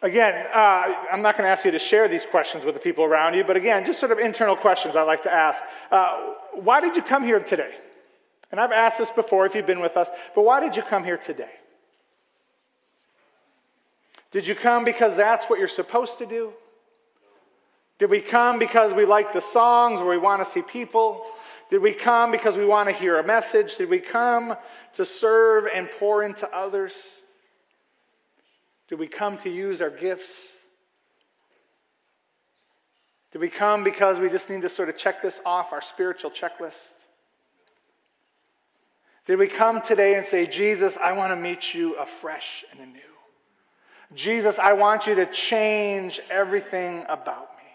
Again, I'm not going to ask you to share these questions with the people around you, but again, just sort of internal questions I like to ask. Why did you come here today? And I've asked this before if you've been with us, but why did you come here today? Did you come because that's what you're supposed to do? Did we come because we like the songs or we want to see people? Did we come because we want to hear a message? Did we come to serve and pour into others? Did we come to use our gifts? Did we come because we just need to sort of check this off our spiritual checklist? Did we come today and say, Jesus, I want to meet you afresh and anew? Jesus, I want you to change everything about me.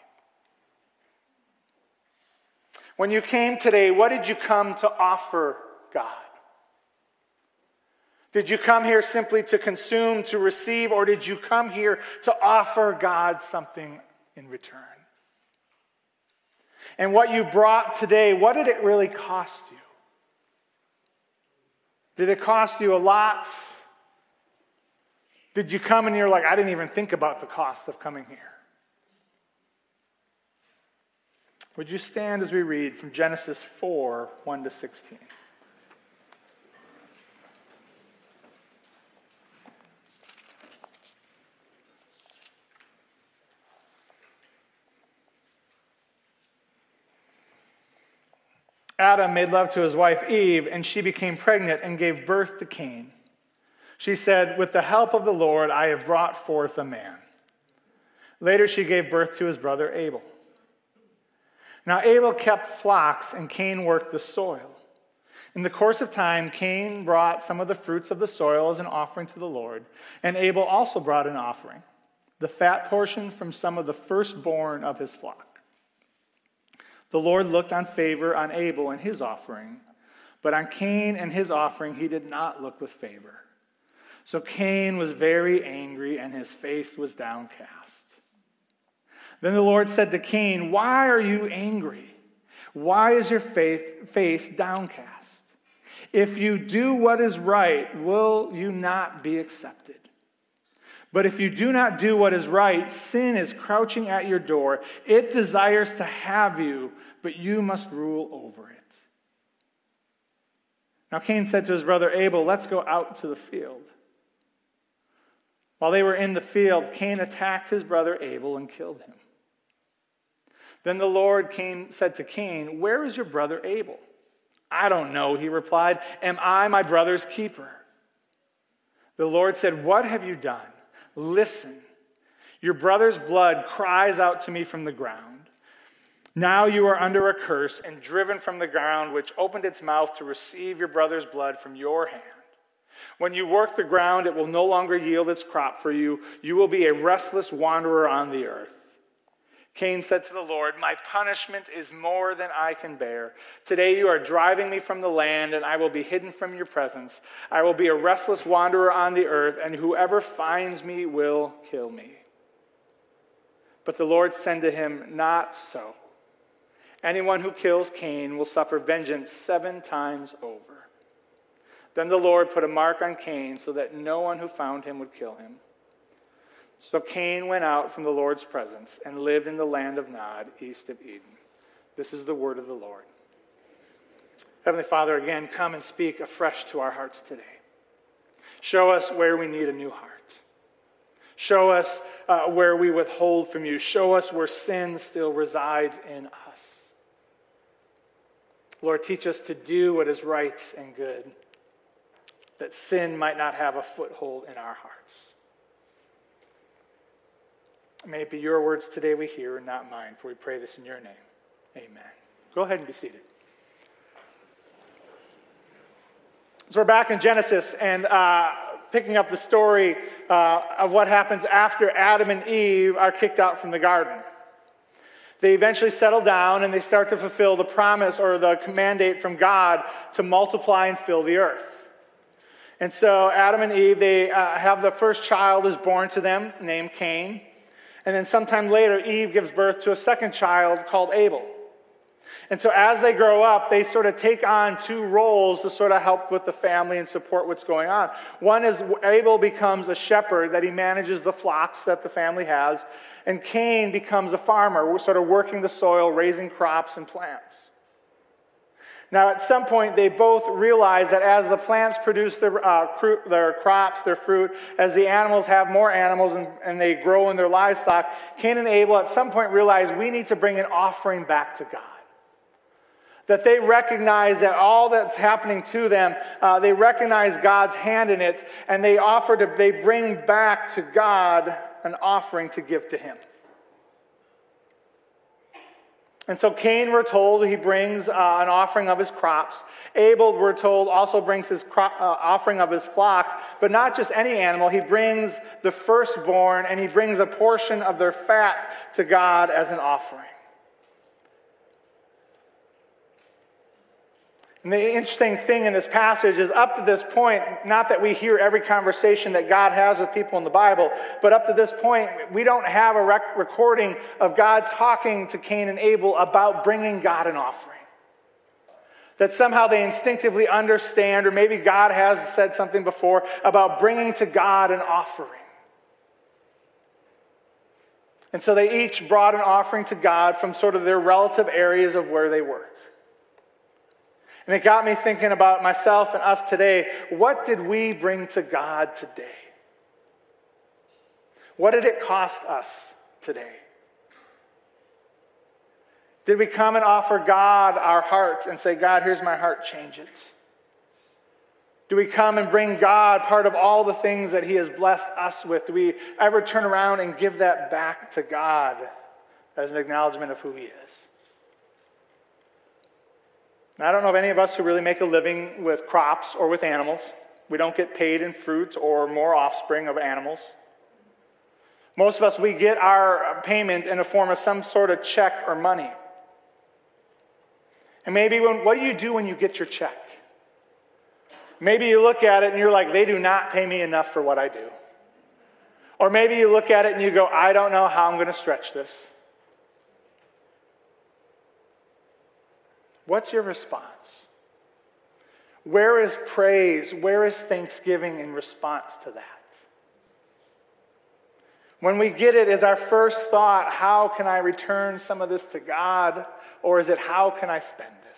When you came today, what did you come to offer God? Did you come here simply to consume, to receive, or did you come here to offer God something in return? And what you brought today, what did it really cost you? Did it cost you a lot? Did you come and you're like, I didn't even think about the cost of coming here? Would you stand as we read from Genesis 4, 1 to 16? Adam made love to his wife Eve, and she became pregnant and gave birth to Cain. She said, with the help of the Lord, I have brought forth a man. Later she gave birth to his brother Abel. Now Abel kept flocks, and Cain worked the soil. In the course of time, Cain brought some of the fruits of the soil as an offering to the Lord, and Abel also brought an offering, the fat portion from some of the firstborn of his flock. The Lord looked on favor on Abel and his offering, but on Cain and his offering he did not look with favor. So Cain was very angry, and his face was downcast. Then the Lord said to Cain, why are you angry? Why is your face downcast? If you do what is right, will you not be accepted? But if you do not do what is right, sin is crouching at your door. It desires to have you, but you must rule over it. Now Cain said to his brother Abel, let's go out to the field. While they were in the field, Cain attacked his brother Abel and killed him. Then the Lord said to Cain, where is your brother Abel? I don't know, he replied. Am I my brother's keeper? The Lord said, what have you done? Listen, your brother's blood cries out to me from the ground. Now you are under a curse and driven from the ground, which opened its mouth to receive your brother's blood from your hand. When you work the ground, it will no longer yield its crop for you. You will be a restless wanderer on the earth. Cain said to the Lord, my punishment is more than I can bear. Today you are driving me from the land, and I will be hidden from your presence. I will be a restless wanderer on the earth, and whoever finds me will kill me. But the Lord said to him, not so. Anyone who kills Cain will suffer vengeance 7 times over. Then the Lord put a mark on Cain so that no one who found him would kill him. So Cain went out from the Lord's presence and lived in the land of Nod, east of Eden. This is the word of the Lord. Heavenly Father, again, come and speak afresh to our hearts today. Show us where we need a new heart. Show us where we withhold from you. Show us where sin still resides in us. Lord, teach us to do what is right and good, that sin might not have a foothold in our hearts. May it be your words today we hear and not mine, for we pray this in your name. Amen. Go ahead and be seated. So we're back in Genesis and picking up the story of what happens after Adam and Eve are kicked out from the garden. They eventually settle down and they start to fulfill the promise or the mandate from God to multiply and fill the earth. And so Adam and Eve, they have the first child is born to them named Cain. And then sometime later, Eve gives birth to a second child called Abel. And so as they grow up, they sort of take on two roles to sort of help with the family and support what's going on. One is Abel becomes a shepherd, that he manages the flocks that the family has. And Cain becomes a farmer, sort of working the soil, raising crops and plants. Now, at some point, they both realize that as the plants produce their crops, their fruit, as the animals have more animals and they grow in their livestock, Cain and Abel at some point realize we need to bring an offering back to God. That they recognize that all that's happening to them, they recognize God's hand in it, and they bring back to God an offering to give to Him. And so Cain, we're told, he brings an offering of his crops. Abel, we're told, also brings his offering of his flocks, but not just any animal. He brings the firstborn, and he brings a portion of their fat to God as an offering. And the interesting thing in this passage is up to this point, not that we hear every conversation that God has with people in the Bible, but up to this point, we don't have a recording of God talking to Cain and Abel about bringing God an offering. That somehow they instinctively understand, or maybe God has said something before, about bringing to God an offering. And so they each brought an offering to God from sort of their relative areas of where they were. And it got me thinking about myself and us today. What did we bring to God today? What did it cost us today? Did we come and offer God our hearts and say, God, here's my heart, change it? Do we come and bring God part of all the things that He has blessed us with? Do we ever turn around and give that back to God as an acknowledgement of who He is? Now, I don't know of any of us who really make a living with crops or with animals. We don't get paid in fruit or more offspring of animals. Most of us, we get our payment in the form of some sort of check or money. And maybe what do you do when you get your check? Maybe you look at it and you're like, they do not pay me enough for what I do. Or maybe you look at it and you go, I don't know how I'm going to stretch this. What's your response? Where is praise? Where is thanksgiving in response to that? When we get it, is our first thought, how can I return some of this to God? Or is it, how can I spend this?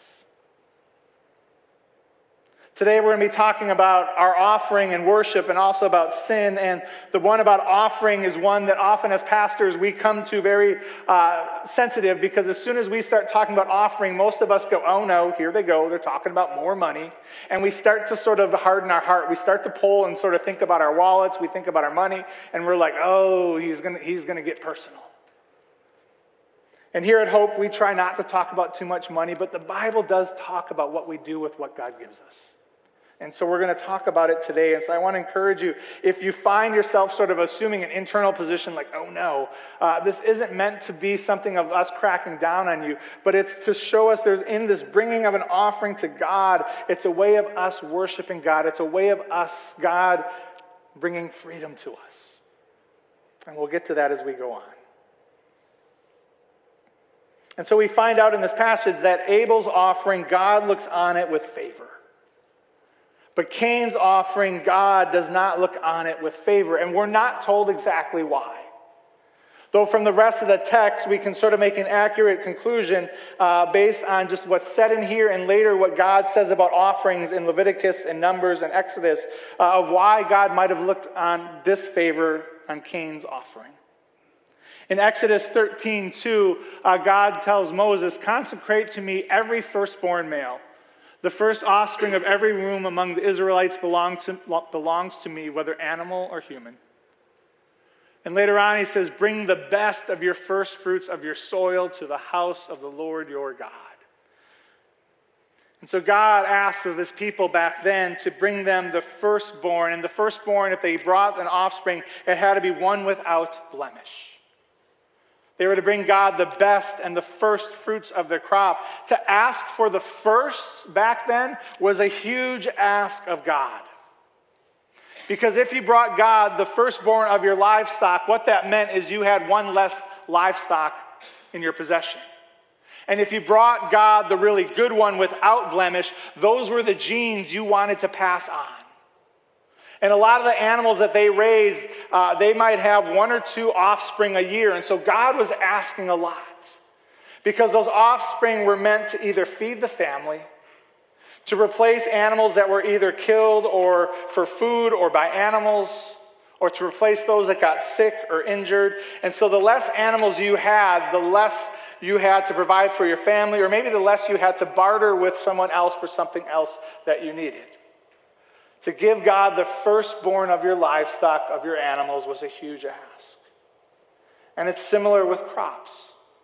Today we're going to be talking about our offering and worship, and also about sin. And the one about offering is one that often as pastors we come to very sensitive, because as soon as we start talking about offering, most of us go, oh no, here they go, they're talking about more money. And we start to sort of harden our heart. We start to pull and sort of think about our wallets, we think about our money, and we're like, oh, he's going to get personal. And here at Hope, we try not to talk about too much money, but the Bible does talk about what we do with what God gives us. And so we're going to talk about it today. And so I want to encourage you, if you find yourself sort of assuming an internal position like, oh no, this isn't meant to be something of us cracking down on you, but it's to show us there's in this bringing of an offering to God, it's a way of us worshiping God. It's a way of us, God, bringing freedom to us. And we'll get to that as we go on. And so we find out in this passage that Abel's offering, God looks on it with favor. But Cain's offering, God does not look on it with favor. And we're not told exactly why. Though from the rest of the text, we can sort of make an accurate conclusion based on just what's said in here and later what God says about offerings in Leviticus and Numbers and Exodus of why God might have looked on disfavor on Cain's offering. In Exodus 13:2, God tells Moses, consecrate to me every firstborn male. The first offspring of every womb among the Israelites belongs to me, whether animal or human. And later on he says, bring the best of your first fruits of your soil to the house of the Lord your God. And so God asked of his people back then to bring them the firstborn. And the firstborn, if they brought an offspring, it had to be one without blemish. They were to bring God the best and the first fruits of their crop. To ask for the first back then was a huge ask of God. Because if you brought God the firstborn of your livestock, what that meant is you had one less livestock in your possession. And if you brought God the really good one without blemish, those were the genes you wanted to pass on. And a lot of the animals that they raised, they might have 1 or 2 offspring a year. And so God was asking a lot, because those offspring were meant to either feed the family, to replace animals that were either killed or for food or by animals, or to replace those that got sick or injured. And so the less animals you had, the less you had to provide for your family, or maybe the less you had to barter with someone else for something else that you needed. To give God the firstborn of your livestock, of your animals, was a huge ask. And it's similar with crops.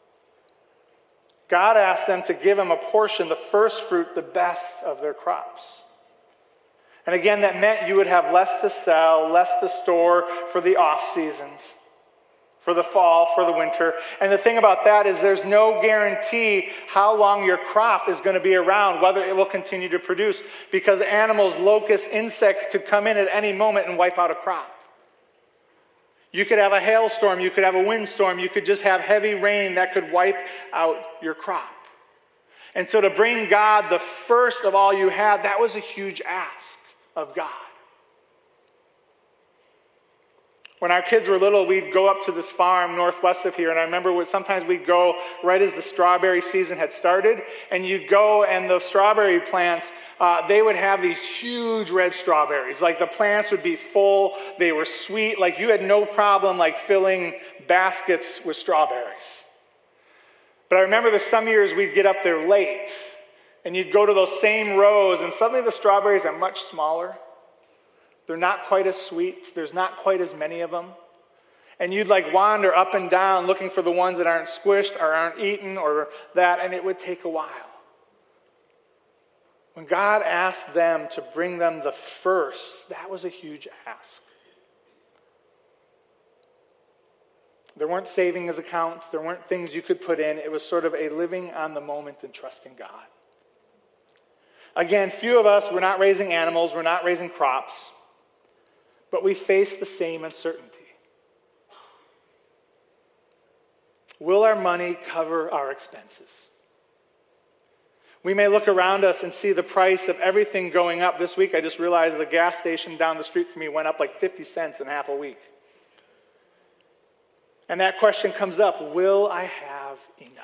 God asked them to give him a portion, the first fruit, the best of their crops. And again, that meant you would have less to sell, less to store for the off seasons, for the fall, for the winter. And the thing about that is there's no guarantee how long your crop is going to be around, whether it will continue to produce, because animals, locusts, insects could come in at any moment and wipe out a crop. You could have a hailstorm, you could have a windstorm, you could just have heavy rain that could wipe out your crop. And so to bring God the first of all you had, that was a huge ask of God. When our kids were little, we'd go up to this farm northwest of here, and I remember sometimes we'd go right as the strawberry season had started, and you'd go, and the strawberry plants, they would have these huge red strawberries. Like the plants would be full, they were sweet, like you had no problem like filling baskets with strawberries. But I remember there's some years we'd get up there late, and you'd go to those same rows, and suddenly the strawberries are much smaller. They're not quite as sweet. There's not quite as many of them. And you'd like wander up and down looking for the ones that aren't squished or aren't eaten or that, and it would take a while. When God asked them to bring them the first, that was a huge ask. There weren't savings accounts. There weren't things you could put in. It was sort of a living on the moment and trusting God. Again, few of us, we're not raising animals. We're not raising crops. But we face the same uncertainty. Will our money cover our expenses? We may look around us and see the price of everything going up. This week I just realized the gas station down the street from me went up like 50 cents in half a week. And that question comes up, will I have enough?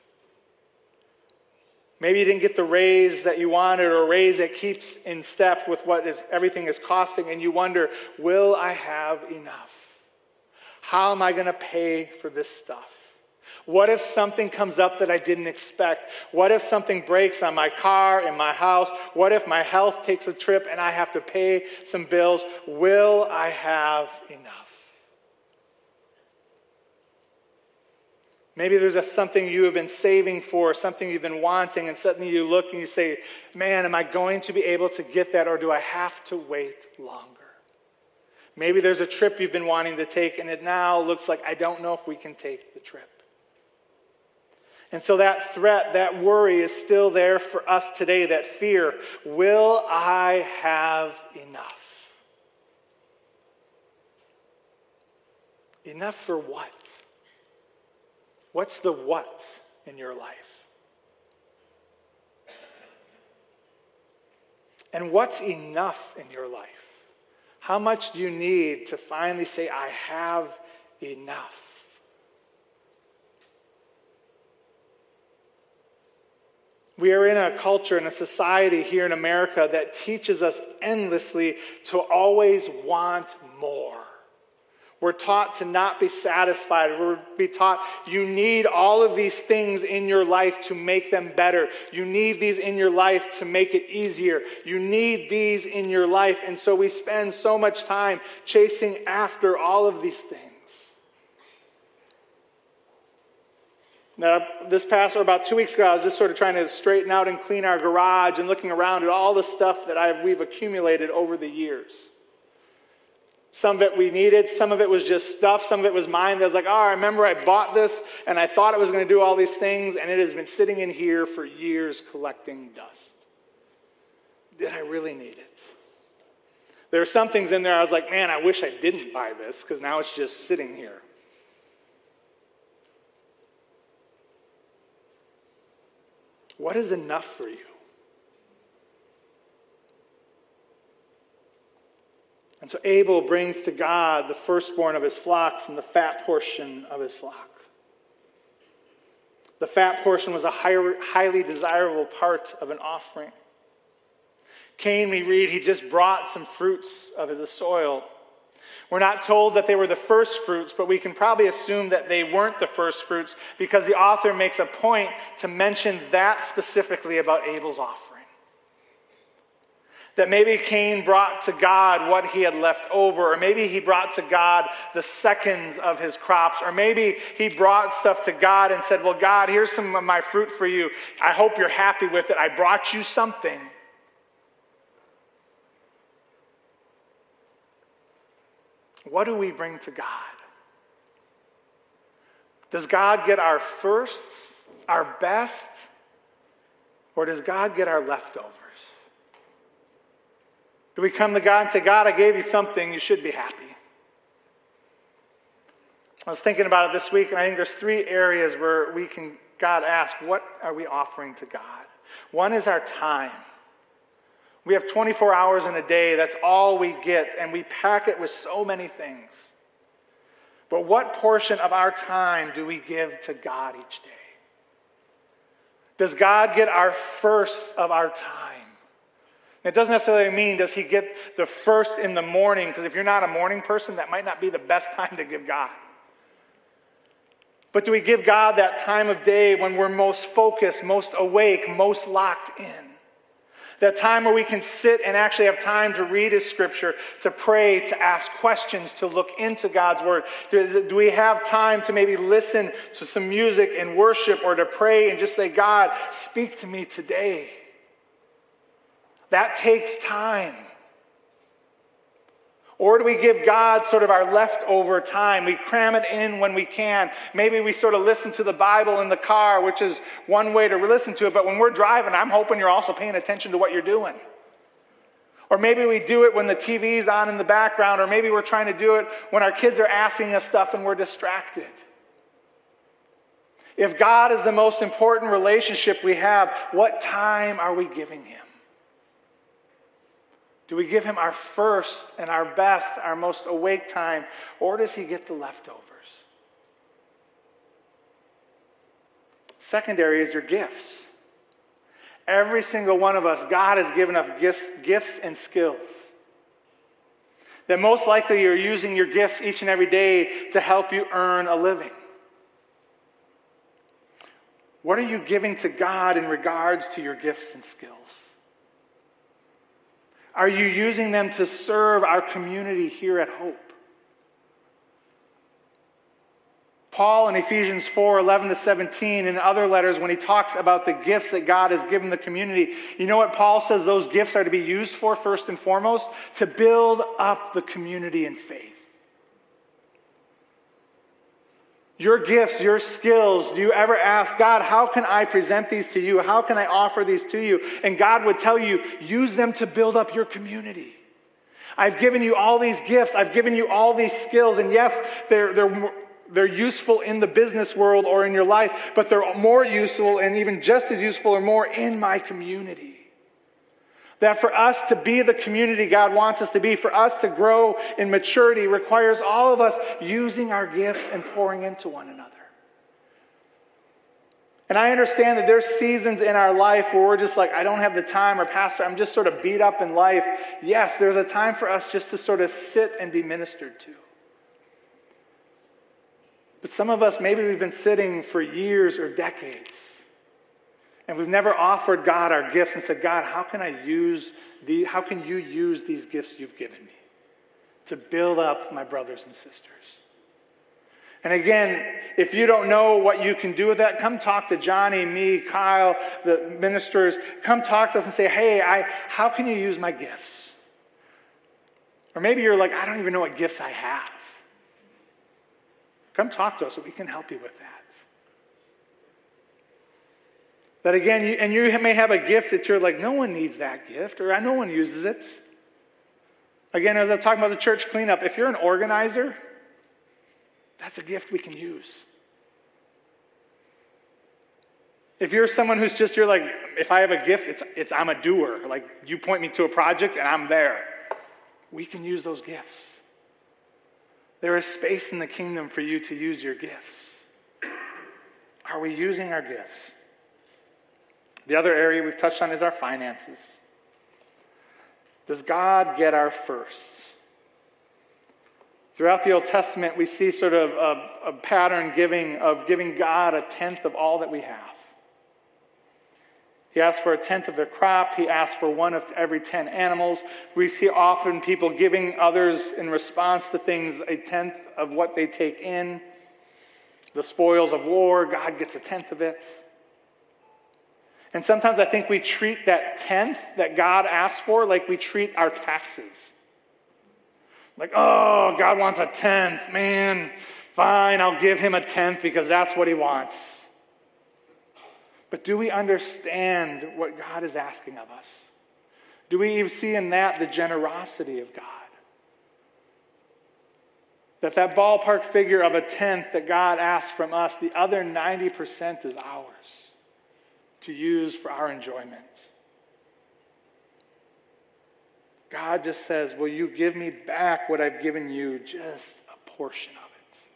Maybe you didn't get the raise that you wanted, or a raise that keeps in step with what everything is costing, and you wonder, will I have enough? How am I going to pay for this stuff? What if something comes up that I didn't expect? What if something breaks on my car, in my house? What if my health takes a trip and I have to pay some bills? Will I have enough? Maybe there's something you have been saving for, something you've been wanting, and suddenly you look and you say, man, am I going to be able to get that, or do I have to wait longer? Maybe there's a trip you've been wanting to take, and it now looks like I don't know if we can take the trip. And so that threat, that worry is still there for us today, that fear. Will I have enough? Enough for what? What's the what in your life? And what's enough in your life? How much do you need to finally say, I have enough? We are in a culture, in a society here in America that teaches us endlessly to always want more. We're taught to not be satisfied. We're taught you need all of these things in your life to make them better. You need these in your life to make it easier. You need these in your life. And so we spend so much time chasing after all of these things. Now, about 2 weeks ago, I was just sort of trying to straighten out and clean our garage and looking around at all the stuff that we've accumulated over the years. Some of it we needed, some of it was just stuff, some of it was mine that was like, I remember I bought this and I thought it was going to do all these things, and it has been sitting in here for years collecting dust. Did I really need it? There are some things in there I was like, man, I wish I didn't buy this, because now it's just sitting here. What is enough for you? And so Abel brings to God the firstborn of his flocks and the fat portion of his flock. The fat portion was a highly desirable part of an offering. Cain, we read, he just brought some fruits of the soil. We're not told that they were the first fruits, but we can probably assume that they weren't the first fruits because the author makes a point to mention that specifically about Abel's offering. That maybe Cain brought to God what he had left over, or maybe he brought to God the seconds of his crops, or maybe he brought stuff to God and said, well, God, here's some of my fruit for you. I hope you're happy with it. I brought you something. What do we bring to God? Does God get our firsts, our best, or does God get our leftovers? Do we come to God and say, God, I gave you something, you should be happy? I was thinking about it this week, and I think there's 3 areas where God asks, what are we offering to God? One is our time. We have 24 hours in a day, that's all we get, and we pack it with so many things. But what portion of our time do we give to God each day? Does God get our first of our time? It doesn't necessarily mean does he get the first in the morning, because if you're not a morning person, that might not be the best time to give God. But do we give God that time of day when we're most focused, most awake, most locked in? That time where we can sit and actually have time to read His Scripture, to pray, to ask questions, to look into God's Word. Do we have time to maybe listen to some music and worship, or to pray and just say, God, speak to me today? That takes time. Or do we give God sort of our leftover time? We cram it in when we can. Maybe we sort of listen to the Bible in the car, which is one way to listen to it. But when we're driving, I'm hoping you're also paying attention to what you're doing. Or maybe we do it when the TV's on in the background. Or maybe we're trying to do it when our kids are asking us stuff and we're distracted. If God is the most important relationship we have, what time are we giving Him? Do we give Him our first and our best, our most awake time, or does He get the leftovers? Secondary is your gifts. Every single one of us, God has given us gifts and skills. That most likely you're using your gifts each and every day to help you earn a living. What are you giving to God in regards to your gifts and skills? Are you using them to serve our community here at Hope? Paul in Ephesians 4:11-17 and other letters, when he talks about the gifts that God has given the community, you know what Paul says those gifts are to be used for first and foremost? To build up the community in faith. Your gifts, your skills, do you ever ask, God, how can I present these to you? How can I offer these to you? And God would tell you, use them to build up your community. I've given you all these gifts. I've given you all these skills. And yes, they're useful in the business world or in your life, but they're more useful and even just as useful or more in my community. That for us to be the community God wants us to be, for us to grow in maturity, requires all of us using our gifts and pouring into one another. And I understand that there's seasons in our life where we're just like, I don't have the time, or Pastor, I'm just sort of beat up in life. Yes, there's a time for us just to sort of sit and be ministered to. But some of us, maybe we've been sitting for years or decades. And we've never offered God our gifts and said, God, how can you use these gifts you've given me to build up my brothers and sisters? And again, if you don't know what you can do with that, come talk to Johnny, me, Kyle, the ministers. Come talk to us and say, hey, how can you use my gifts? Or maybe you're like, I don't even know what gifts I have. Come talk to us so we can help you with that. That again, you may have a gift that you're like, no one needs that gift, or no one uses it. Again, as I'm talking about the church cleanup, if you're an organizer, that's a gift we can use. If you're someone who's just, you're like, if I have a gift, it's I'm a doer. Like, you point me to a project and I'm there. We can use those gifts. There is space in the kingdom for you to use your gifts. Are we using our gifts? The other area we've touched on is our finances. Does God get our first? Throughout the Old Testament, we see sort of a pattern of giving God a tenth of all that we have. He asks for a tenth of their crop. He asks for one of every 10 animals. We see often people giving others in response to things a tenth of what they take in. The spoils of war, God gets a tenth of it. And sometimes I think we treat that tenth that God asks for like we treat our taxes. Like, oh, God wants a tenth. Man, fine, I'll give him a tenth because that's what he wants. But do we understand what God is asking of us? Do we even see in that the generosity of God? That ballpark figure of a tenth that God asks from us, the other 90% is ours to use for our enjoyment. God just says, will you give me back what I've given you, just a portion of it?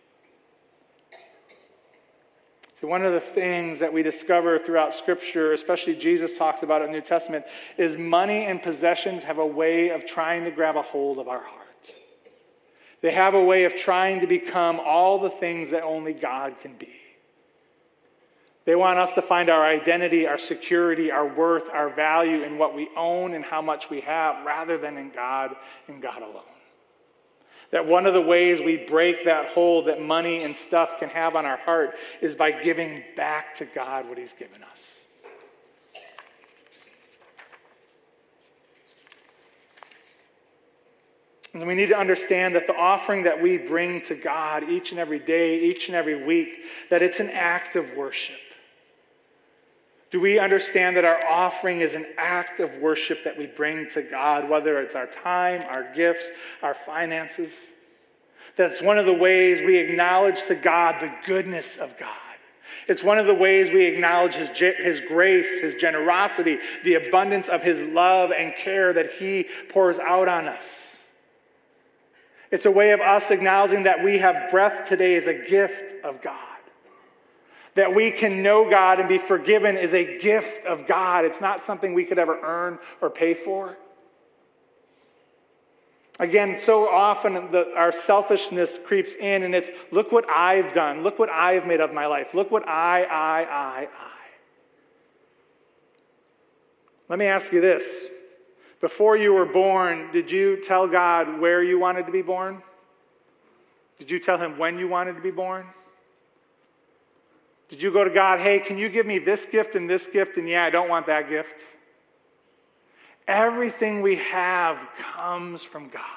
So one of the things that we discover throughout Scripture, especially Jesus talks about it in the New Testament, is money and possessions have a way of trying to grab a hold of our heart. They have a way of trying to become all the things that only God can be. They want us to find our identity, our security, our worth, our value in what we own and how much we have, rather than in God and God alone. That one of the ways we break that hold that money and stuff can have on our heart is by giving back to God what he's given us. And we need to understand that the offering that we bring to God each and every day, each and every week, that it's an act of worship. Do we understand that our offering is an act of worship that we bring to God, whether it's our time, our gifts, our finances? That's one of the ways we acknowledge to God the goodness of God. It's one of the ways we acknowledge his grace, his generosity, the abundance of his love and care that he pours out on us. It's a way of us acknowledging that we have breath today as a gift of God. That we can know God and be forgiven is a gift of God. It's not something we could ever earn or pay for. Again, so often our selfishness creeps in and it's, look what I've done. Look what I've made of my life. Look what I. Let me ask you this. Before you were born, did you tell God where you wanted to be born? Did you tell him when you wanted to be born? Did you go to God, hey, can you give me this gift? And yeah, I don't want that gift. Everything we have comes from God.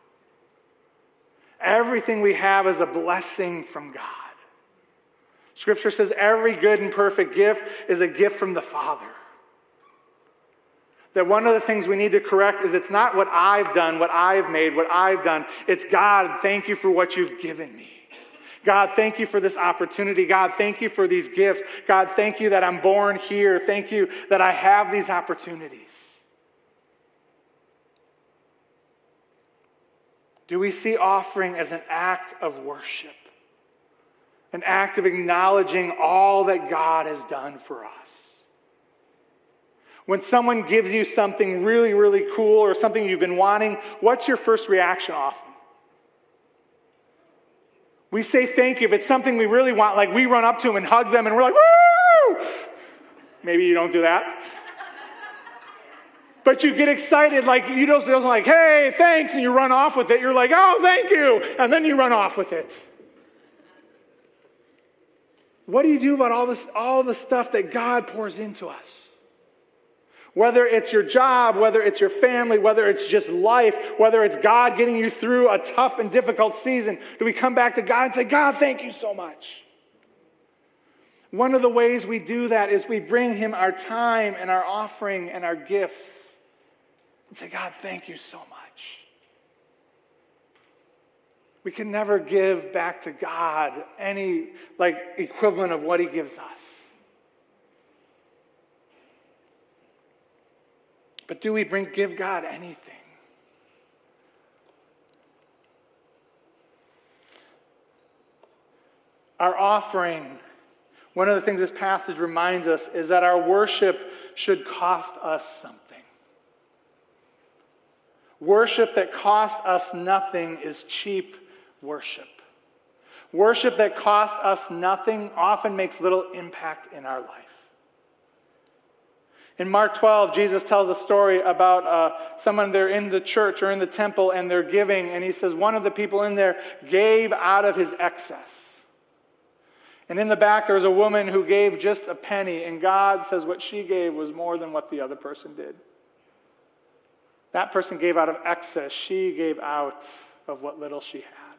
Everything we have is a blessing from God. Scripture says every good and perfect gift is a gift from the Father. That one of the things we need to correct is it's not what I've done, what I've made, what I've done. It's God, thank you for what you've given me. God, thank you for this opportunity. God, thank you for these gifts. God, thank you that I'm born here. Thank you that I have these opportunities. Do we see offering as an act of worship? An act of acknowledging all that God has done for us? When someone gives you something really, really cool or something you've been wanting, what's your first reaction often? We say thank you. If it's something we really want, like we run up to them and hug them and we're like, woo! Maybe you don't do that. But you get excited, like you just like, hey, thanks, and you run off with it. You're like, oh, thank you. And then you run off with it. What do you do about all the stuff that God pours into us? Whether it's your job, whether it's your family, whether it's just life, whether it's God getting you through a tough and difficult season, do we come back to God and say, God, thank you so much? One of the ways we do that is we bring him our time and our offering and our gifts and say, God, thank you so much. We can never give back to God any equivalent of what he gives us. But do we give God anything? Our offering, one of the things this passage reminds us is that our worship should cost us something. Worship that costs us nothing is cheap worship. Worship that costs us nothing often makes little impact in our life. In Mark 12, Jesus tells a story about someone there in the church or in the temple and they're giving, and he says one of the people in there gave out of his excess. And in the back there was a woman who gave just a penny, and God says what she gave was more than what the other person did. That person gave out of excess. She gave out of what little she had.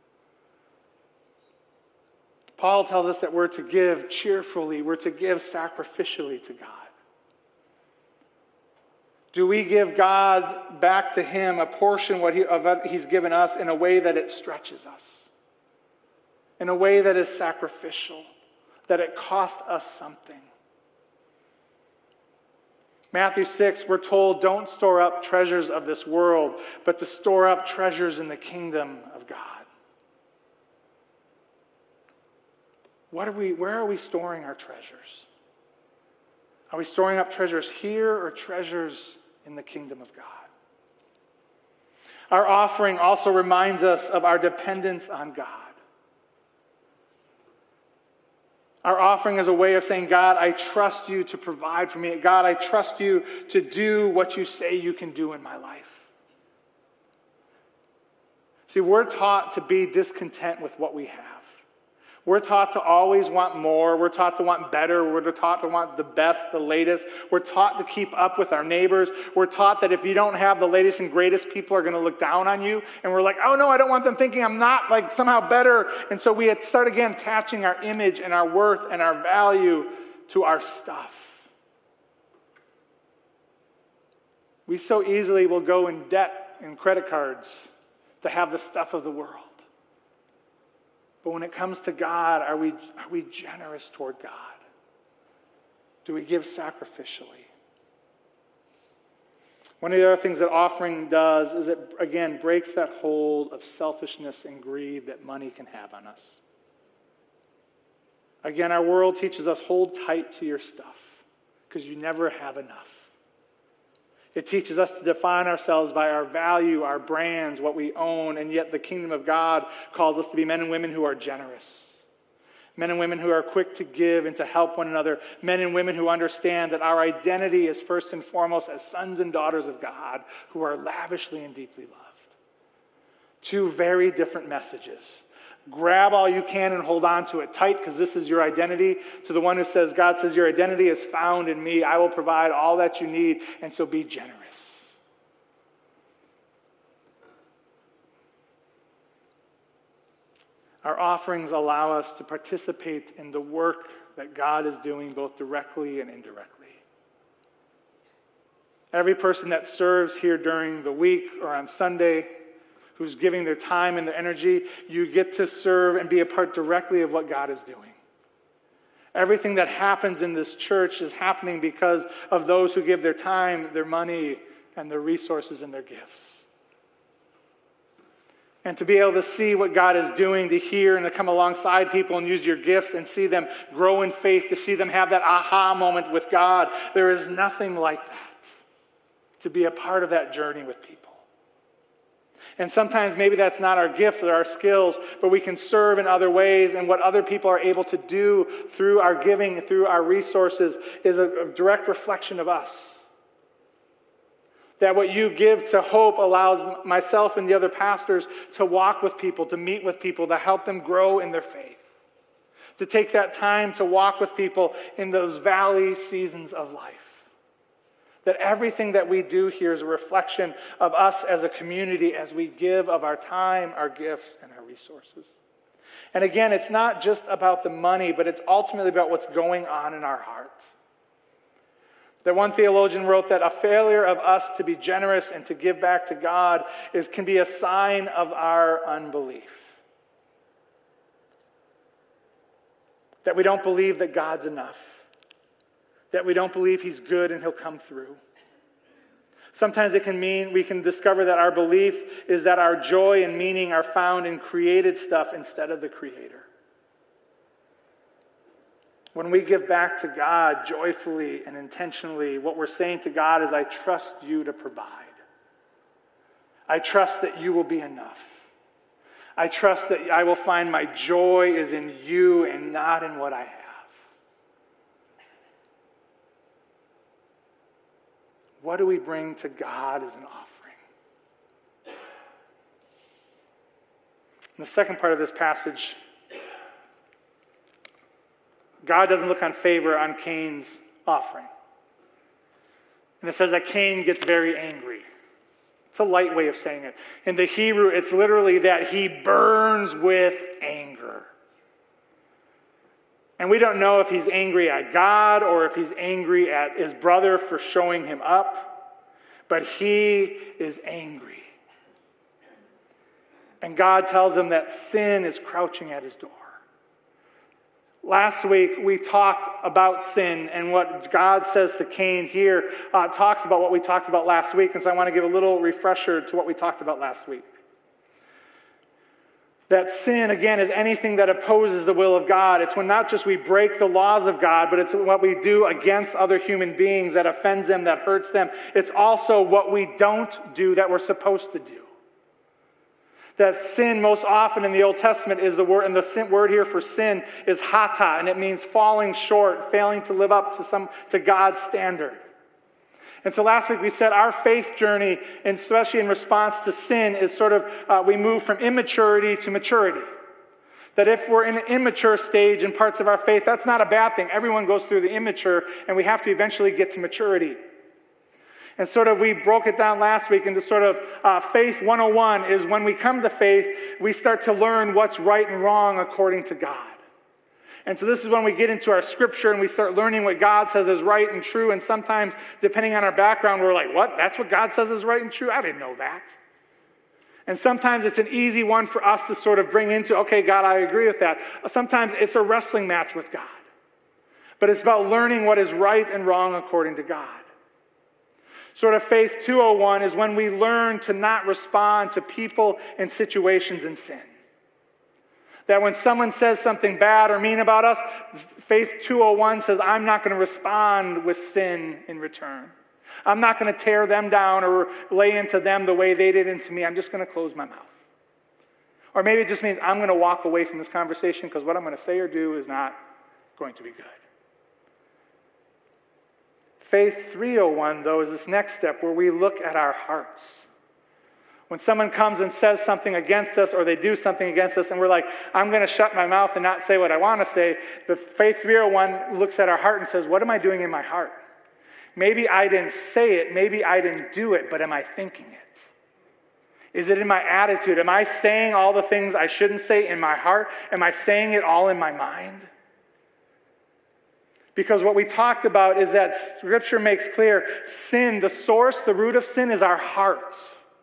Paul tells us that we're to give cheerfully, we're to give sacrificially to God. Do we give God back to Him a portion of what He's given us in a way that it stretches us? In a way that is sacrificial, that it cost us something. Matthew 6, we're told, don't store up treasures of this world, but to store up treasures in the kingdom of God. Where are we storing our treasures? Are we storing up treasures here or treasures in the kingdom of God? Our offering also reminds us of our dependence on God. Our offering is a way of saying, God, I trust you to provide for me. God, I trust you to do what you say you can do in my life. See, we're taught to be discontent with what we have. We're taught to always want more. We're taught to want better. We're taught to want the best, the latest. We're taught to keep up with our neighbors. We're taught that if you don't have the latest and greatest, people are going to look down on you. And we're like, oh no, I don't want them thinking I'm not like somehow better. And so we start again attaching our image and our worth and our value to our stuff. We so easily will go in debt and credit cards to have the stuff of the world. But when it comes to God, are we generous toward God? Do we give sacrificially? One of the other things that offering does is it, again, breaks that hold of selfishness and greed that money can have on us. Again, our world teaches us hold tight to your stuff because you never have enough. It teaches us to define ourselves by our value, our brands, what we own, and yet the kingdom of God calls us to be men and women who are generous. Men and women who are quick to give and to help one another. Men and women who understand that our identity is first and foremost as sons and daughters of God who are lavishly and deeply loved. Two very different messages. Grab all you can and hold on to it tight because this is your identity. To the one who says, God says, your identity is found in me. I will provide all that you need, and so be generous. Our offerings allow us to participate in the work that God is doing both directly and indirectly. Every person that serves here during the week or on Sunday, who's giving their time and their energy, you get to serve and be a part directly of what God is doing. Everything that happens in this church is happening because of those who give their time, their money, and their resources and their gifts. And to be able to see what God is doing, to hear and to come alongside people and use your gifts and see them grow in faith, to see them have that aha moment with God, there is nothing like that. To be a part of that journey with people. And sometimes maybe that's not our gift or our skills, but we can serve in other ways, and what other people are able to do through our giving, through our resources, is a direct reflection of us. That what you give to Hope allows myself and the other pastors to walk with people, to meet with people, to help them grow in their faith. To take that time to walk with people in those valley seasons of life. That everything that we do here is a reflection of us as a community as we give of our time, our gifts, and our resources. And again, it's not just about the money, but it's ultimately about what's going on in our hearts. That one theologian wrote that a failure of us to be generous and to give back to God can be a sign of our unbelief. That we don't believe that God's enough. That we don't believe He's good and He'll come through. Sometimes it can mean we can discover that our belief is that our joy and meaning are found in created stuff instead of the Creator. When we give back to God joyfully and intentionally, what we're saying to God is, I trust you to provide. I trust that you will be enough. I trust that I will find my joy is in you and not in what I have. What do we bring to God as an offering? In the second part of this passage, God doesn't look on favor on Cain's offering. And it says that Cain gets very angry. It's a light way of saying it. In the Hebrew, it's literally that he burns with anger. And we don't know if he's angry at God or if he's angry at his brother for showing him up. But he is angry. And God tells him that sin is crouching at his door. Last week, we talked about sin, and what God says to Cain here talks about what we talked about last week, and so I want to give a little refresher to what we talked about last week. That sin, again, is anything that opposes the will of God. It's when not just we break the laws of God, but it's what we do against other human beings that offends them, that hurts them. It's also what we don't do that we're supposed to do. That sin most often in the Old Testament is the word, and the word here for sin is hata, and it means falling short, failing to live up to God's standard. And so last week we said our faith journey, and especially in response to sin, is sort of, we move from immaturity to maturity. That if we're in an immature stage in parts of our faith, that's not a bad thing. Everyone goes through the immature, and we have to eventually get to maturity. And sort of we broke it down last week into sort of faith 101 is when we come to faith, we start to learn what's right and wrong according to God. And so this is when we get into our scripture and we start learning what God says is right and true. And sometimes, depending on our background, we're like, what? That's what God says is right and true? I didn't know that. And sometimes it's an easy one for us to sort of bring into, okay, God, I agree with that. Sometimes it's a wrestling match with God. But it's about learning what is right and wrong according to God. Sort of faith 201 is when we learn to not respond to people and situations in sin. That when someone says something bad or mean about us, faith 201 says, I'm not going to respond with sin in return. I'm not going to tear them down or lay into them the way they did into me. I'm just going to close my mouth. Or maybe it just means I'm going to walk away from this conversation because what I'm going to say or do is not going to be good. Faith 301, though, is this next step where we look at our hearts. When someone comes and says something against us or they do something against us and we're like, I'm going to shut my mouth and not say what I want to say, the Faith 301 looks at our heart and says, what am I doing in my heart? Maybe I didn't say it, maybe I didn't do it, but am I thinking it? Is it in my attitude? Am I saying all the things I shouldn't say in my heart? Am I saying it all in my mind? Because what we talked about is that Scripture makes clear sin, the source, the root of sin is our heart.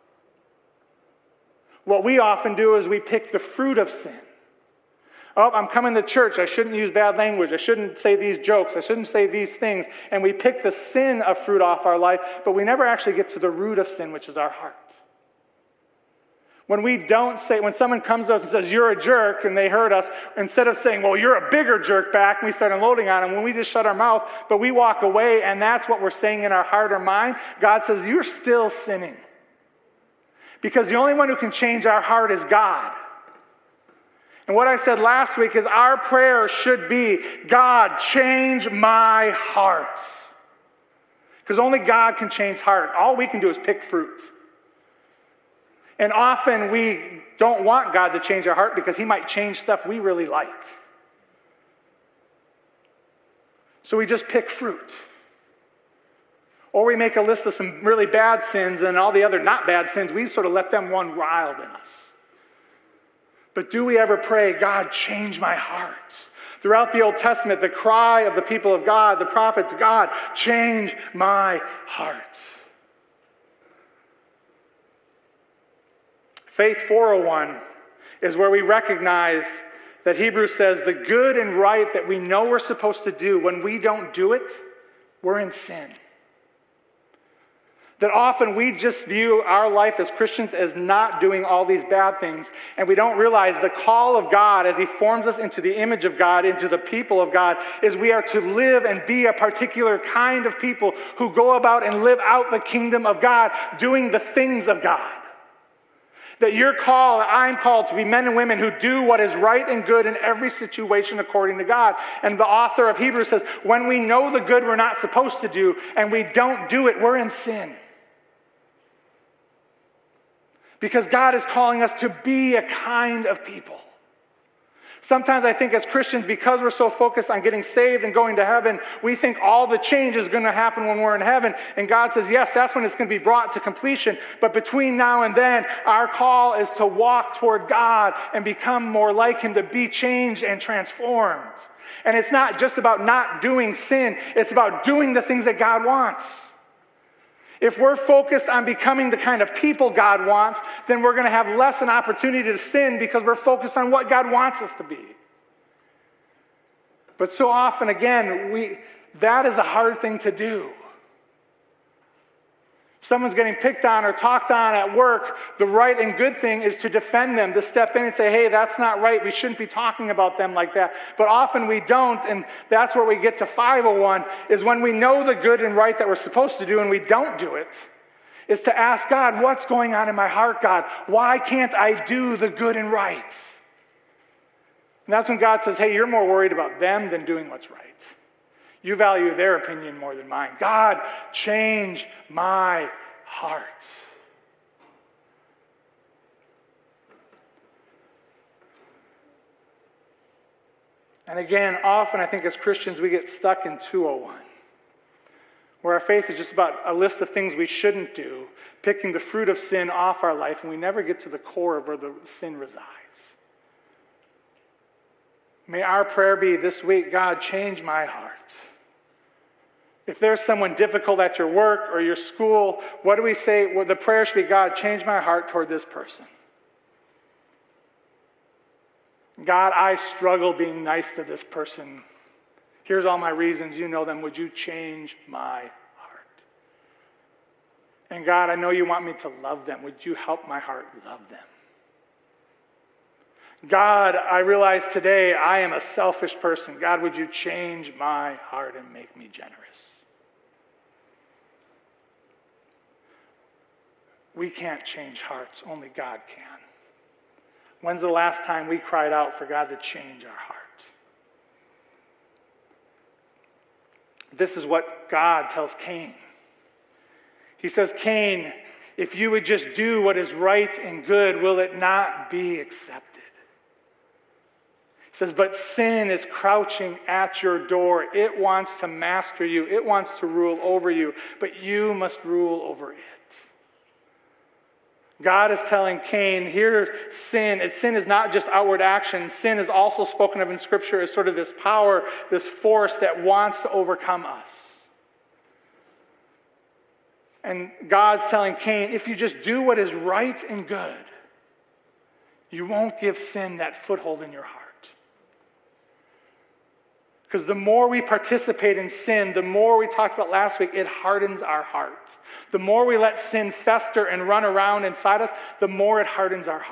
What we often do is we pick the fruit of sin. Oh, I'm coming to church. I shouldn't use bad language. I shouldn't say these jokes. I shouldn't say these things. And we pick the sin of fruit off our life, but we never actually get to the root of sin, which is our heart. When when someone comes to us and says, you're a jerk, and they hurt us, instead of saying, well, you're a bigger jerk back, and we start unloading on them, when we just shut our mouth, but we walk away, and that's what we're saying in our heart or mind, God says, you're still sinning. Because the only one who can change our heart is God. And what I said last week is our prayer should be, God, change my heart. Because only God can change heart. All we can do is pick fruit. And often we don't want God to change our heart because He might change stuff we really like. So we just pick fruit. Or we make a list of some really bad sins and all the other not bad sins, we sort of let them run wild in us. But do we ever pray, God, change my heart? Throughout the Old Testament, the cry of the people of God, the prophets, God, change my heart. Faith 401 is where we recognize that Hebrews says the good and right that we know we're supposed to do, when we don't do it, we're in sin. That often we just view our life as Christians as not doing all these bad things, and we don't realize the call of God as He forms us into the image of God, into the people of God, is we are to live and be a particular kind of people who go about and live out the kingdom of God, doing the things of God. That you're called, I'm called to be men and women who do what is right and good in every situation according to God. And the author of Hebrews says, when we know the good we're not supposed to do, and we don't do it, we're in sin. Because God is calling us to be a kind of people. Sometimes I think as Christians, because we're so focused on getting saved and going to heaven, we think all the change is going to happen when we're in heaven. And God says, yes, that's when it's going to be brought to completion. But between now and then, our call is to walk toward God and become more like Him, to be changed and transformed. And it's not just about not doing sin. It's about doing the things that God wants. If we're focused on becoming the kind of people God wants, then we're going to have less an opportunity to sin because we're focused on what God wants us to be. But so often, again, that is a hard thing to do. Someone's getting picked on or talked on at work, the right and good thing is to defend them, to step in and say, hey, that's not right. We shouldn't be talking about them like that. But often we don't, and that's where we get to 501, is when we know the good and right that we're supposed to do and we don't do it, is to ask God, what's going on in my heart, God? Why can't I do the good and right? And that's when God says, hey, you're more worried about them than doing what's right. You value their opinion more than mine. God, change my heart. And again, often I think as Christians we get stuck in 201, where our faith is just about a list of things we shouldn't do, picking the fruit of sin off our life, and we never get to the core of where the sin resides. May our prayer be this week, God, change my heart. If there's someone difficult at your work or your school, what do we say? Well, the prayer should be, God, change my heart toward this person. God, I struggle being nice to this person. Here's all my reasons. You know them. Would you change my heart? And God, I know you want me to love them. Would you help my heart love them? God, I realize today I am a selfish person. God, would you change my heart and make me generous? We can't change hearts. Only God can. When's the last time we cried out for God to change our heart? This is what God tells Cain. He says, Cain, if you would just do what is right and good, will it not be accepted? He says, but sin is crouching at your door. It wants to master you. It wants to rule over you, but you must rule over it. God is telling Cain, here, sin is not just outward action. Sin is also spoken of in Scripture as sort of this power, this force that wants to overcome us. And God's telling Cain, if you just do what is right and good, you won't give sin that foothold in your heart. Because the more we participate in sin, the more we talked about last week, it hardens our heart. The more we let sin fester and run around inside us, the more it hardens our heart.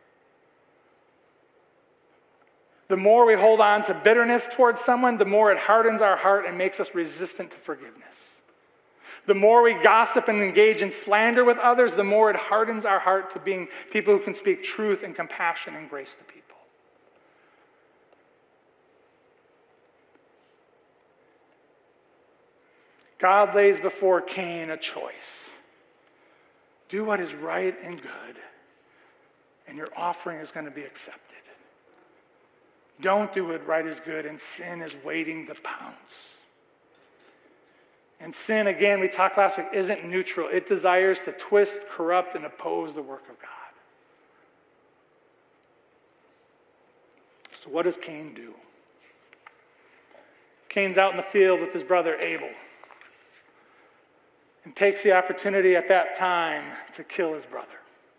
The more we hold on to bitterness towards someone, the more it hardens our heart and makes us resistant to forgiveness. The more we gossip and engage in slander with others, the more it hardens our heart to being people who can speak truth and compassion and grace to people. God lays before Cain a choice. Do what is right and good, and your offering is going to be accepted. Don't do what right is good, and sin is waiting to pounce. And sin, again, we talked last week, isn't neutral. It desires to twist, corrupt, and oppose the work of God. So what does Cain do? Cain's out in the field with his brother Abel, and takes the opportunity at that time to kill his brother.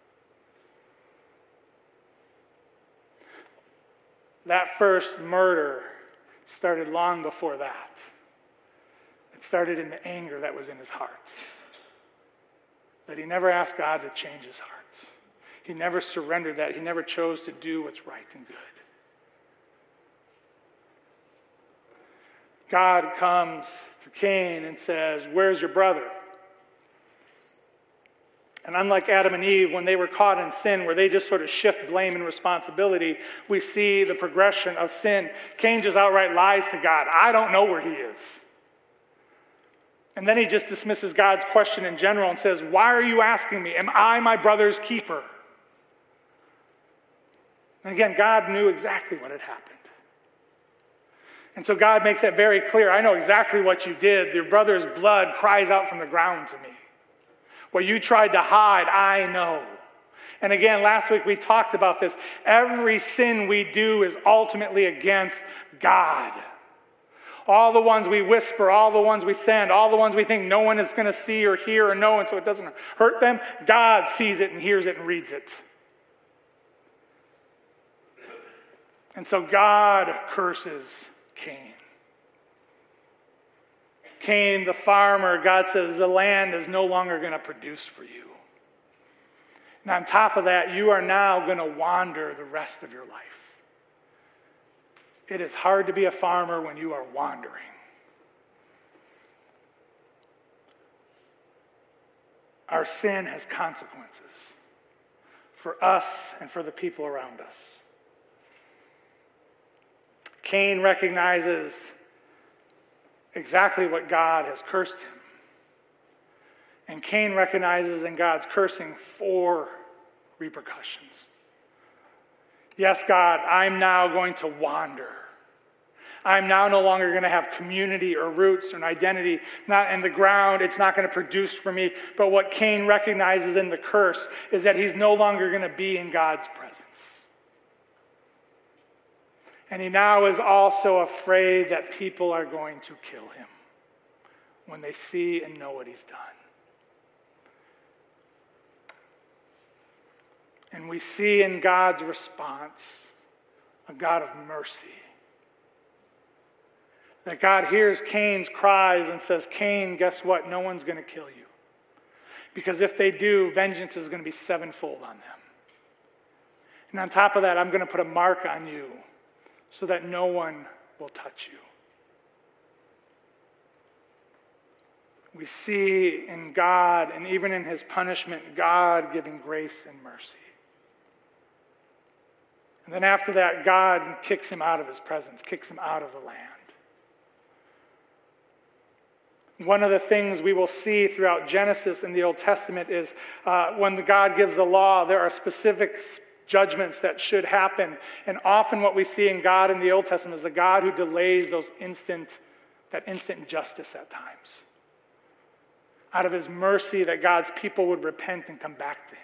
That first murder started long before that. It started in the anger that was in his heart. that he never asked God to change his heart. He never surrendered that. He never chose to do what's right and good. God comes to Cain and says, "Where's your brother?" And unlike Adam and Eve, when they were caught in sin, where they just sort of shift blame and responsibility, we see the progression of sin. Cain just outright lies to God. "I don't know where he is." And then he just dismisses God's question in general and says, "Why are you asking me? Am I my brother's keeper?" And again, God knew exactly what had happened. And so God makes that very clear. "I know exactly what you did. Your brother's blood cries out from the ground to me. What you tried to hide, I know." And again, last week we talked about this. Every sin we do is ultimately against God. All the ones we whisper, all the ones we send, all the ones we think no one is going to see or hear or know, and so it doesn't hurt them, God sees it and hears it and reads it. And so God curses Cain. Cain, the farmer, God says, "The land is no longer going to produce for you. And on top of that, you are now going to wander the rest of your life." It is hard to be a farmer when you are wandering. Our sin has consequences for us and for the people around us. Cain recognizes exactly what God has cursed him. And Cain recognizes in God's cursing 4 repercussions. Yes, God, I'm now going to wander. I'm now no longer going to have community or roots or an identity. Not in the ground, it's not going to produce for me. But what Cain recognizes in the curse is that he's no longer going to be in God's presence. And he now is also afraid that people are going to kill him when they see and know what he's done. And we see in God's response a God of mercy. That God hears Cain's cries and says, "Cain, guess what? No one's going to kill you. Because if they do, vengeance is going to be 7-fold on them. And on top of that, I'm going to put a mark on you so that no one will touch you." We see in God, and even in his punishment, God giving grace and mercy. And then after that, God kicks him out of his presence, kicks him out of the land. One of the things we will see throughout Genesis in the Old Testament is when God gives the law, there are specific judgments that should happen. And often what we see in God in the Old Testament is a God who delays that instant justice at times. Out of his mercy that God's people would repent and come back to him.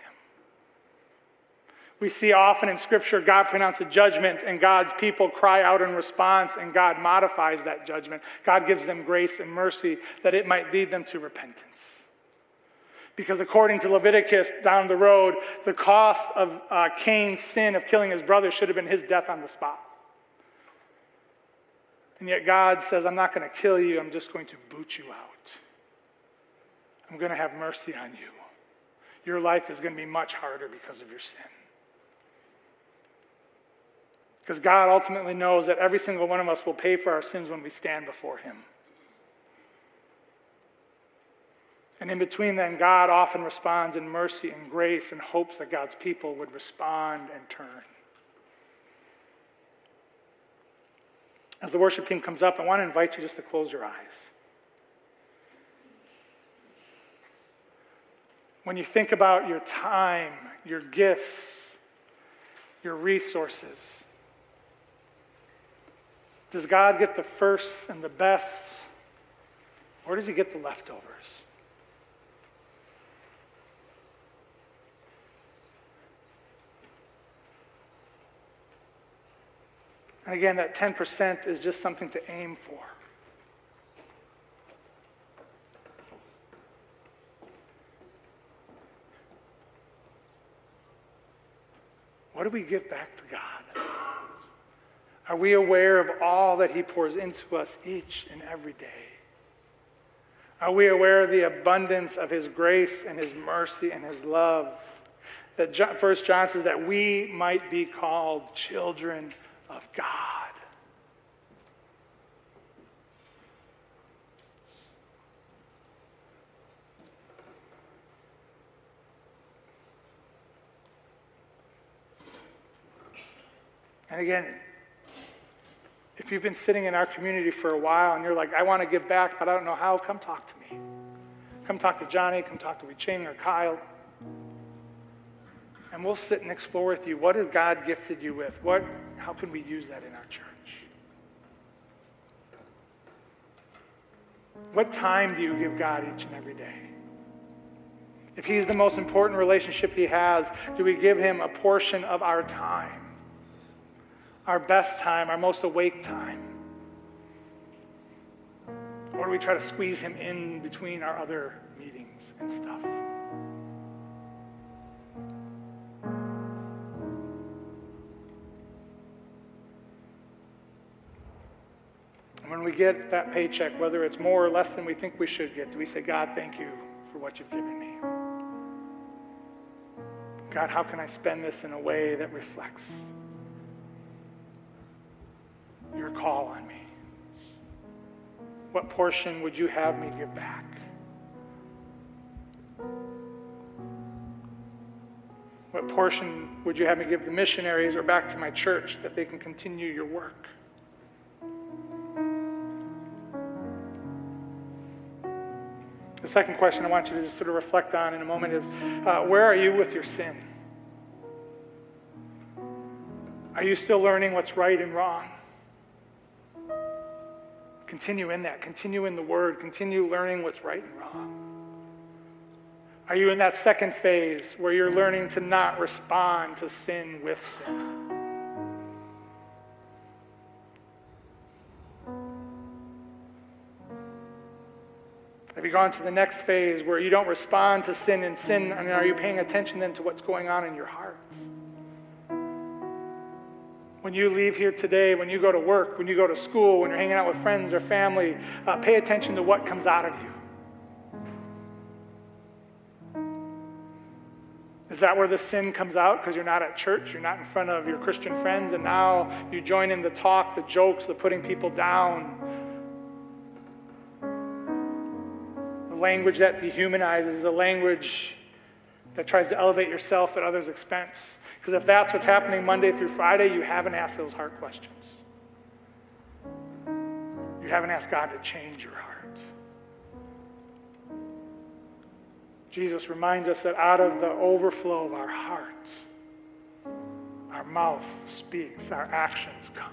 We see often in Scripture God pronounce a judgment and God's people cry out in response and God modifies that judgment. God gives them grace and mercy that it might lead them to repentance. Because according to Leviticus down the road, the cost of Cain's sin of killing his brother should have been his death on the spot. And yet God says, "I'm not going to kill you, I'm just going to boot you out. I'm going to have mercy on you. Your life is going to be much harder because of your sin." Because God ultimately knows that every single one of us will pay for our sins when we stand before him. And in between then, God often responds in mercy and grace and hopes that God's people would respond and turn. As the worship team comes up, I want to invite you just to close your eyes. When you think about your time, your gifts, your resources, does God get the first and the best, or does he get the leftovers? And again, that 10% is just something to aim for. What do we give back to God? Are we aware of all that he pours into us each and every day? Are we aware of the abundance of his grace and his mercy and his love? That First John says that we might be called children of God. And again, if you've been sitting in our community for a while and you're like, I want to give back, but I don't know how, come talk to me. Come talk to Johnny, come talk to Wei Ching or Kyle. And we'll sit and explore with you. What has God gifted you with? How can we use that in our church? What time do you give God each and every day? If he's the most important relationship he has, do we give him a portion of our time? Our best time, our most awake time? Or do we try to squeeze him in between our other meetings and stuff? And when we get that paycheck, whether it's more or less than we think we should get, do we say, God, thank you for what you've given me? God, how can I spend this in a way that reflects your call on me? What portion would you have me give back? What portion would you have me give the missionaries or back to my church that they can continue your work? The second question I want you to just sort of reflect on in a moment is, where are you with your sin? Are you still learning what's right and wrong? Continue in that. Continue in the Word. Continue learning what's right and wrong. Are you in that second phase where you're learning to not respond to sin with sin? Have you gone to the next phase where you don't respond to sin and sin, and are you paying attention then to what's going on in your heart? When you leave here today, when you go to work, when you go to school, when you're hanging out with friends or family, pay attention to what comes out of you. Is that where the sin comes out because you're not at church, you're not in front of your Christian friends, and now you join in the talk, the jokes, the putting people down, the language that dehumanizes, the language that tries to elevate yourself at others' expense? Because if that's what's happening Monday through Friday, you haven't asked those hard questions. You haven't asked God to change your heart. Jesus reminds us that out of the overflow of our hearts, our mouth speaks, our actions come.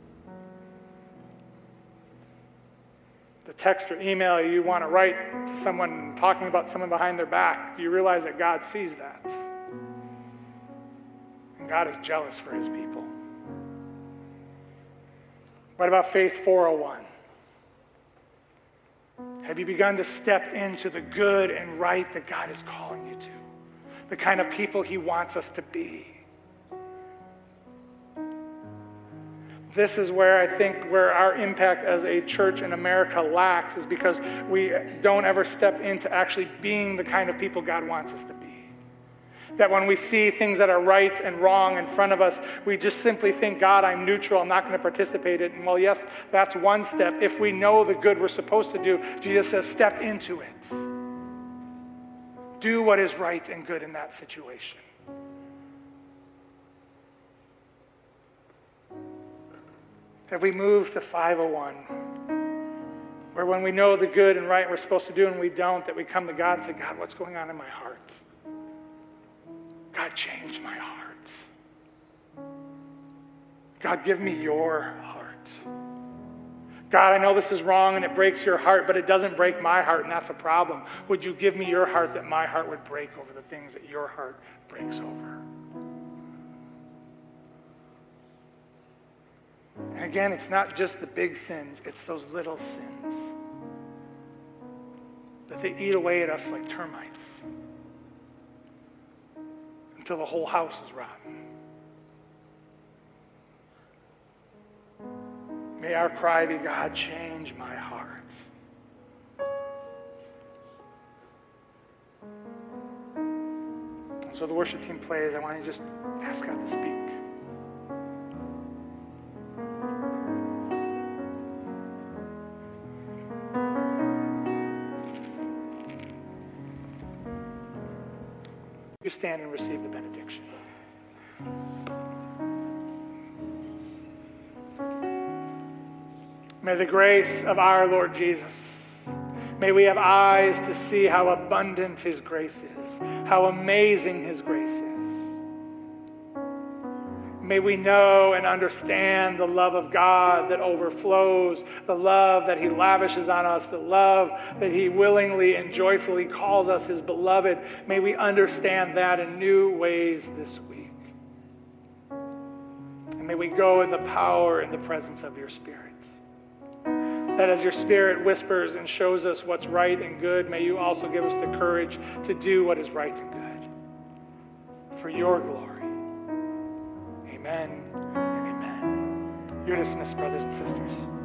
The text or email you want to write to someone talking about someone behind their back, do you realize that God sees that? God is jealous for his people. What about Faith 401? Have you begun to step into the good and right that God is calling you to? The kind of people he wants us to be? This is where I think where our impact as a church in America lacks, is because we don't ever step into actually being the kind of people God wants us to be. That when we see things that are right and wrong in front of us, we just simply think, God, I'm neutral, I'm not going to participate in it. And well, yes, that's one step. If we know the good we're supposed to do, Jesus says, step into it. Do what is right and good in that situation. Have we moved to 501? Where when we know the good and right we're supposed to do and we don't, that we come to God and say, God, what's going on in my heart? God, change my heart. God, give me your heart. God, I know this is wrong and it breaks your heart, but it doesn't break my heart, and that's a problem. Would you give me your heart that my heart would break over the things that your heart breaks over? And again, it's not just the big sins, it's those little sins that they eat away at us like termites until the whole house is rotten. May our cry be, God, change my heart. So the worship team plays. I want you to just ask God to speak. You stand and receive the benediction. May the grace of our Lord Jesus, may we have eyes to see how abundant His grace is, how amazing His grace is. May we know and understand the love of God that overflows, the love that He lavishes on us, the love that He willingly and joyfully calls us His beloved. May we understand that in new ways this week. And may we go in the power and the presence of your Spirit. That as your Spirit whispers and shows us what's right and good, may you also give us the courage to do what is right and good. For your glory. Amen and amen. You're dismissed, brothers and sisters.